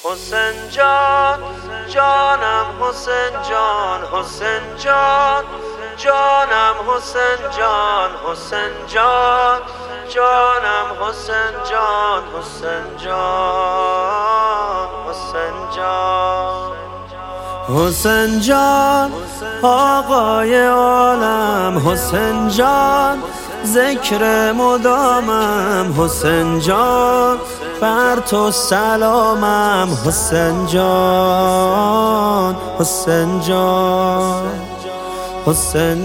حسین جان جانم، حسین جان، حسین جان جانم، حسین جان، حسین جان جانم، حسین جان، حسین جان، حسین جان، حسین جان آقای عالم، حسین جان ذکر مدامم، حسین جان بر تو سلامم، حسین جان، حسین جان، حسین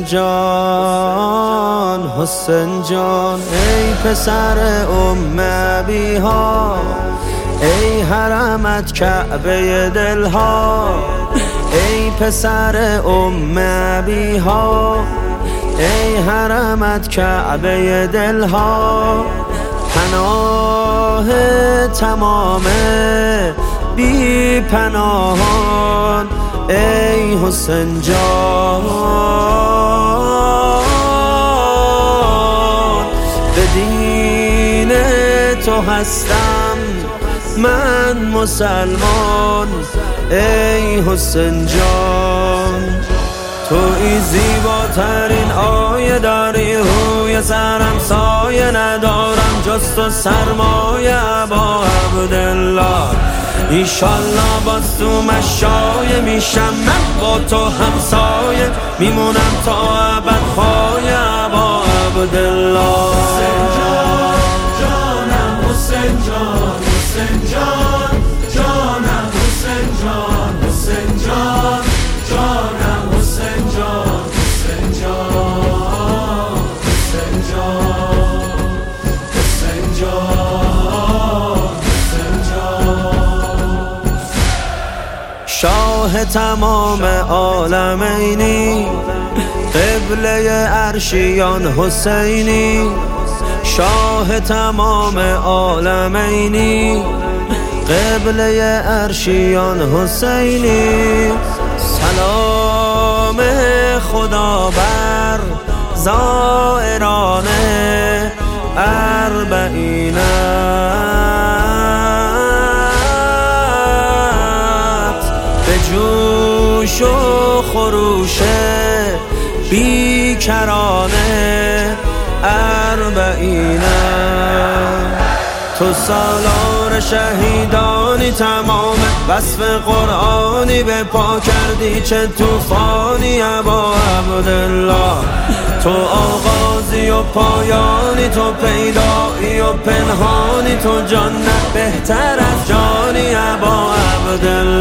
جان، حسین جان. ای پسر ام ابیها، ای حرمت کعبه دلها، ای پسر ام ابیها، ای حرمت کعبه دلها، پناه تمام بی پناهان، ای حسین جان. به دین تو هستم من مسلمان، ای حسین جان. توی زیباترین آیه داری، روی سرم سایه ندارم جز تو سرمایه ابا عبدالله. ایشالله باز تو مشایه میشم من با تو همسایه، میمونم تا ابد پای ابا عبدالله. حسین جان جانم، حسین جان، حسین جان جانم، حسین جان، حسین جان جانم، حسین جان، حسین جان، حسین جان، حسین جان، حسین جان. شاه تمام عالمینی، قبله عرشیان حسینی، شاه تمام عالمینی، قبله عرشیان حسینی. سلام خدا بر زائران اربعینت، به جوش و خروش بیکران اربعینت. تو سالار شهیدانی تمام، وصف قرآنی به پا کردی چه توفانی ابا عبدالله. تو آغازی و پایانی، تو پیدایی و پنهانی، تو جان بهتر از جانی ابا عبدالله.